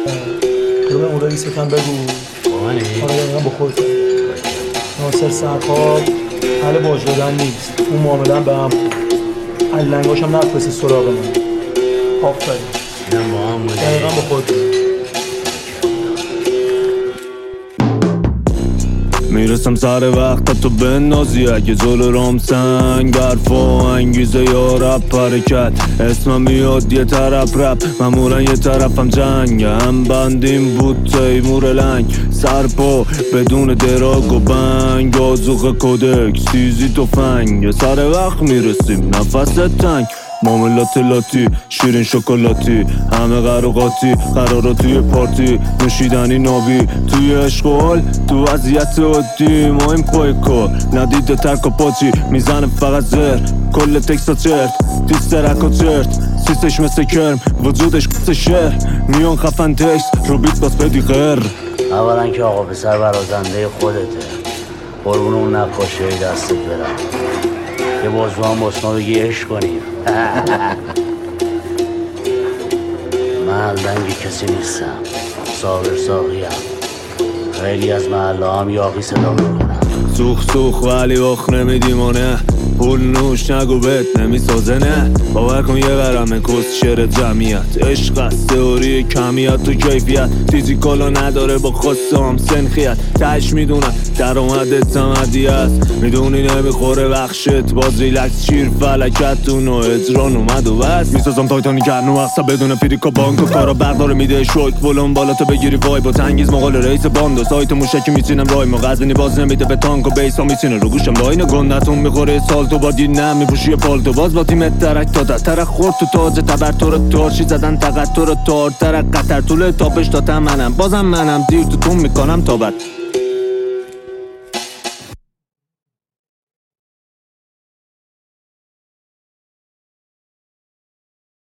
به اون رئیس کم بگو. آره دقیقا با خودت. ناصر سرخاب حل باج دادن نیست، اون معامله هم به هم علنگاش هم نفرستی سراغ من. آفرین اینم با هم بوده. دقیقا با خودت. میرسم سر وقت تو بندازی اگه جلو رام سنگ حرف و انگیزه یا رپ حرکت اسمم میاد یه طرف رپ معمولا یه طرفم جنگ هم بندیم بود تیمور لنگ سرپا بدون دراگ و بنگ آزوخ کودک سیزی تفنگ سر وقت میرسیم نفس تنگ معاملات لاتی شیرین شکلاتی همه قراقاتی قرارا توی پارتی نوشیدنی نابی توی عشق و حال تو وضعیت عادی ما این پای کار ندیده ترک و پاچی میزنه فقط زر کل تکسا چرت دیست رک و چرت سیستش مثل کرم وجودش مثل شهر میان خفن تکس رو بیت باز بدی غیر. اولا که آقا پسر برازنده خودته قربون اون نقاشی دستت برم یه بازو هم باز ما بگی عشق کنیم. من لنگ کسی نیستم صابر ساقیم خیلی از محله هم یاقی صدا میکنم سوخ ولی وقت نمیدیمانه پول نوش نگو بهت نمیسازه نه باور کن یه ورمه کس شعر جمعیت عشق است تئوری کمیت و کیفیت فیزیکالو نداره با خاصه هم سنخیت تش میدونم درآمدت تمدی است میدونی نمیخوره بخشت باز ریلکس شیر فلکتون و اجران اومد و بس میسازم تایتانی کرنو اقصا بدون فریکا بانک و کارا برداره میده شوک ولوم بالا تو بگیری وای با تنگیز مقال رئیس باند سایت موشکی میچینم رای ما غزنی باز نمیده به تانک و بیس ها میچینه رو گوشم لاین گندتون میخوره سالتو با دید نمیپوشی پالتو باز با تیمت درک داده ترک خورد تو تاج تبر تو رو تارشی زدن تقت تو رو تار ترک قطر طول تاپش تا منم بازم منم دیر تو میکنم تا بعد